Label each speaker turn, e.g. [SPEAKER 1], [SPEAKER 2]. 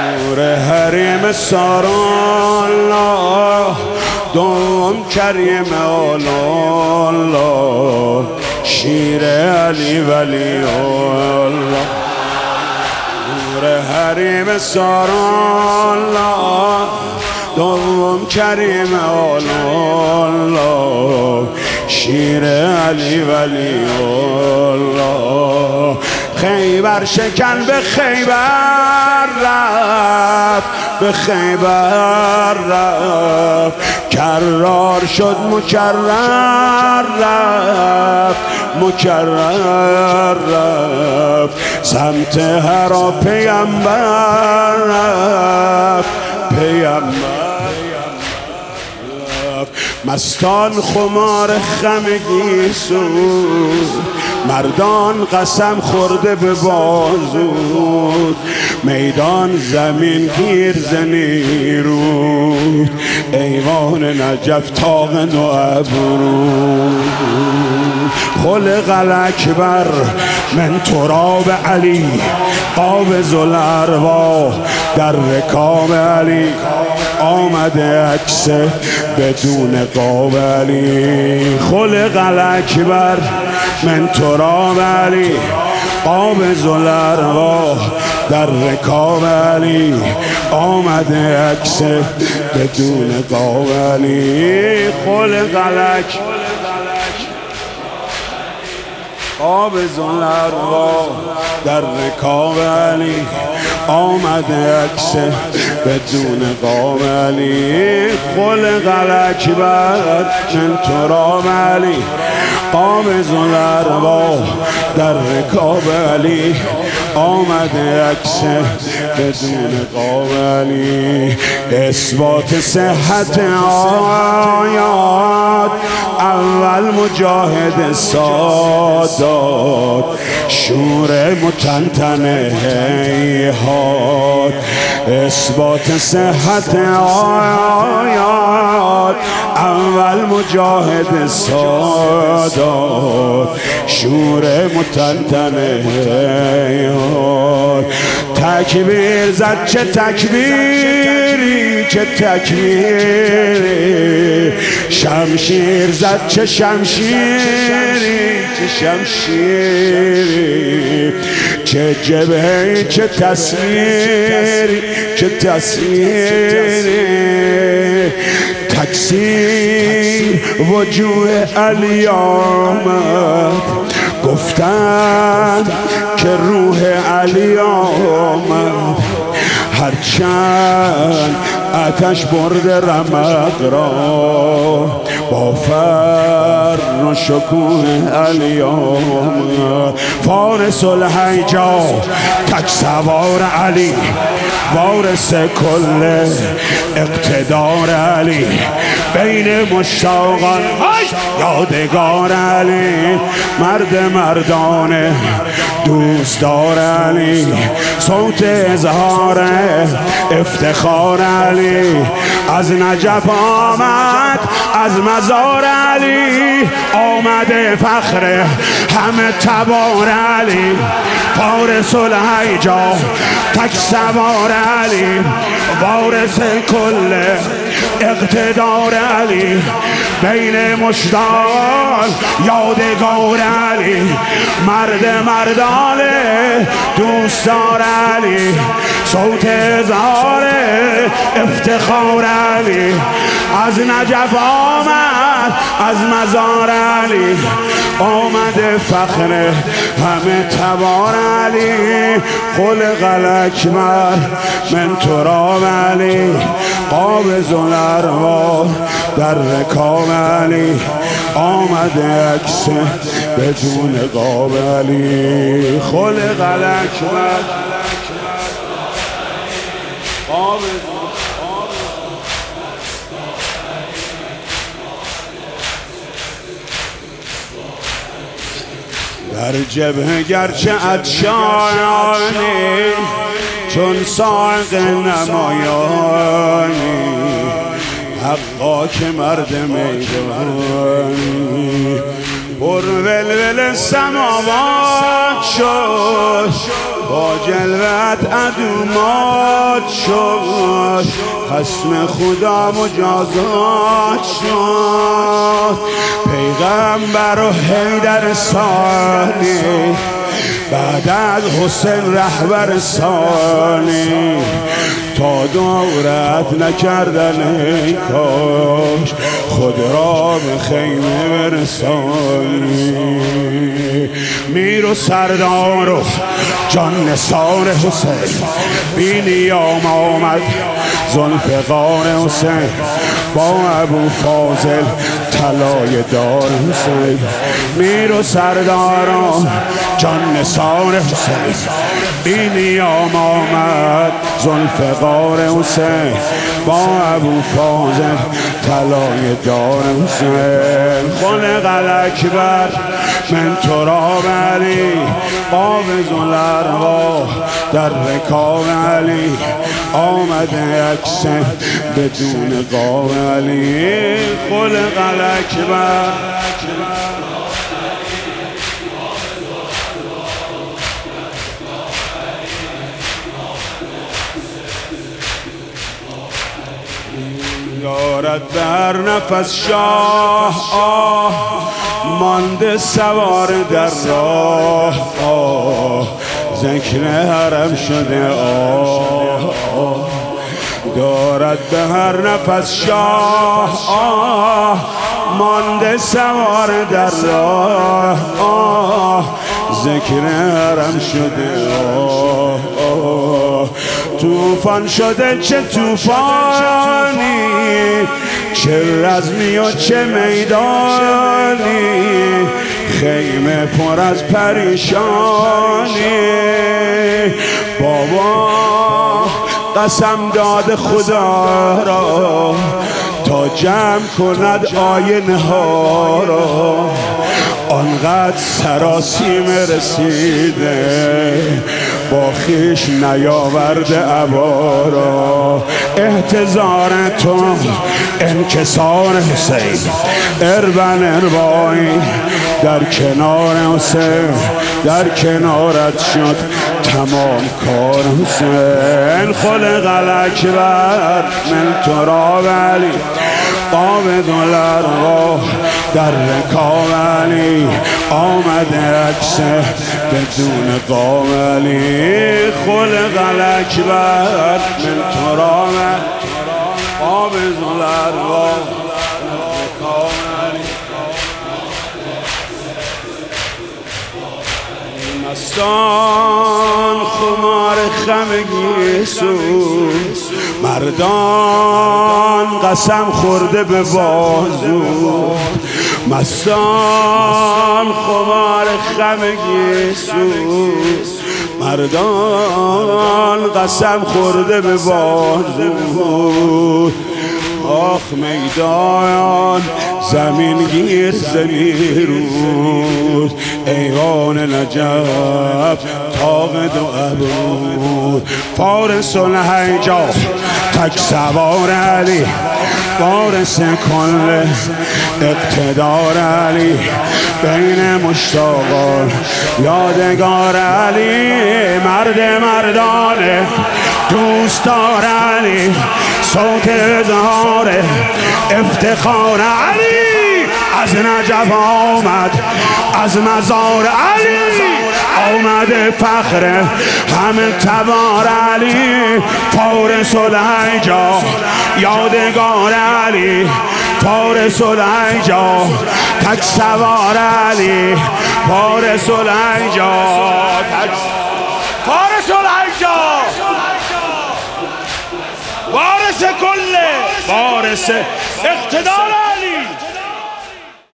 [SPEAKER 1] نور حریم سارالله دوم کریم الله شیر علی ولی الله نور حریم سارالله دوم کریم الله شیر علی ولی الله خیبر شکن به خیبر رفت به خیبر رفت کرار شد مکرر رفت مکرر رفت سمت هرا پیامبر رفت پیامبر مستان خمار خمگی سود مردان قسم خورده به بازود میدان زمین گیر زنیرود ایوان نجف تاق نو ابرود خلق الاکبر من تراب علی قابض الارواح در رکاب علی آمده عکس بدون قاب علی خلق الاکبر من تراب علی قابض الارواح در رکاب علی آمده عکس بدون قاب علی خلق الاکبر قابض الارواح در رکاب علی آمده عکس بدون قاب علی خلق الاکبر من تراب علی قابض الارواح در رکاب علی آمده عکس بدون قاب علی اثبات صحت آیات اول مجاهد سادات شور متنتن هیهات اثبات صحت آیات اول مجاهد سادات شور متنتن هیهات تکبیر زد چه تکبیری چه تکبیری شمشیر زد چه شمشیری چه شمشیری چه جبهه چه تصویری چه تصویری تکسیر وجوه علی آمد گفتن که روح علی آمد هرچند آتش برده رمق را با فر و شکوه علی آمد فارس الهیجا تک سوار علی وارث کل اقتدار علی بین مشتاقان یادگار علی مرد مردانه دوستدار علی صوت اظهار افتخار علی از نجف آمد از مزار علی آمده فخر همه تبار علی فارس الهیجا تک سوار علی وارث کل اقتدار علی بین مشتاق یادگار علی مرد مردانه دوستدار علی صوت اظهار افتخار علی از نجف آمد از مزار علی آمده فخر همه تبار علی خلق الاکبر من تراب علی قابض الارواح در رکاب علی آمده عکس بدون قاب علی خلق الاکبر در جبهه گرچه عطشانی چون ساق نمایانی حقا که مرد میدانی پر ولول سماوات شد با جلوت عدو مات شد، خصم خدا مجازات شد. پیغمبر و حیدر ثانی بعد از حسین رهبر ثانی، تا دورت نکردن ای کاش خود را به خیمه برسانی. میر و سردار و جان نثار حسین، بی نیام آمد ذوالفقار حسین، با ابو فاضل طلایه دار حسین. میر و سردار و جان نثار حسین، بی نیام آمد ذوالفقار حسین، با ابو فاضل طلایه دار حسین. خلق الاکبر من تراب علی، قاب ذوالارواح در رکاب علی، آمده اکسن بدون قاب علی. خلق الاکبر یارد در نفس شاه، مانده سوار در راه، ذکر حرم شده دارد به هر نفس شاه، مانده سوار در راه، ذکر حرم شده طوفان شده چه طوفانی، چه رزمی و چه میدانی، خیمه پر از پریشانی. بابا قسم داد خدا را تا جمع کند آینه ها را، آنقدر سراسیم رسیده با خیش نیاورده عبا را. احتضار تو انکسار حسین، اربن اربایی در کنار حسین، در کنارت شد تمام کار حسین. خلق الاکبر من تراب علی، قاب ذوالارواح در رکاب علی، آمده اکسه بدون قاب علی. خلق الاکبر من تراب قاب ذوالارواح در رکاب علی. مستان خمار خمگی سوز، مردان قسم خورده به بازو. مستان خمار خمگی سوز، مردان قسم خورده به بازو. آخ میدان زمین گیر زمیروز، ایوان نجف طاق دو ابرود. فارس الهیجا تک سوار علی، وارث کل اقتدار علی، بین مشتاقان یادگار علی. مرد مردانه دوستدار علی، صوت اظهار افتخار علی. از نجف آمد از مزار علی، آمده فخر همه تبار علی. فارس الهیجا یادگار علی، فارس الهیجا تک سوار علی. فارس الهیجا فارس الهیجا وارث کل وارث اقتدار علی.